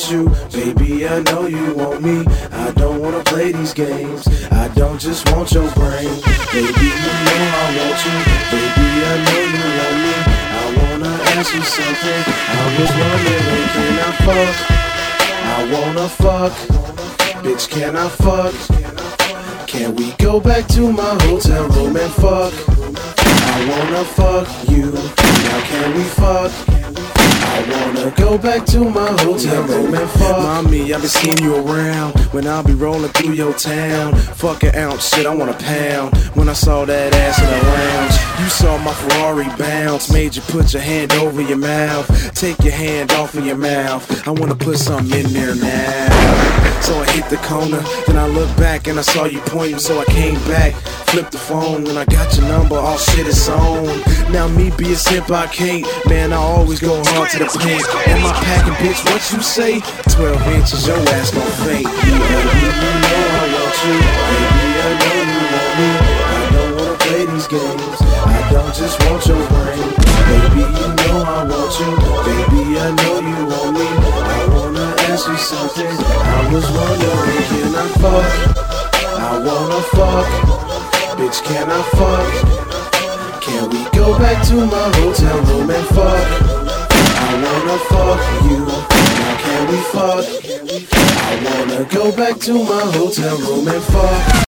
want you, baby, I know you want me. I don't wanna play these games, I don't just want your brain. Baby, you know I want you, baby, I know you want me. I wanna ask you something, I was wondering, can I fuck? I wanna fuck, bitch, can I fuck? Can we go back to my hotel room and fuck? I wanna fuck you, now can we fuck? I wanna go back to my hotel room and fuck. Mommy, I been seeing you around when I'll be rolling through your town. Fuck an ounce, shit, I want a pound. When I saw that ass in the lounge, you saw my Ferrari bounce, made you put your hand over your mouth. Take your hand off of your mouth, I wanna put something in there now. So I hit the corner, then I looked back and I saw you pointing, so I came back. Flipped the phone, and I got your number, all shit is on. Now me be a simp, I can't, man, I always go hard to the paint. Am I packing, bitch, what you say? 12 inches, your ass gon' faint. Baby, you know I want you, baby, I know you want me. I don't wanna play these games, I don't just want your brain. Baby, you know I want you, baby, I know you want me. I wanna ask you something, I was wondering, can I fuck? I wanna fuck, bitch, can I fuck? Can we go back to my hotel room and fuck? I wanna fuck you, now can we fuck? I wanna go back to my hotel room and fuck.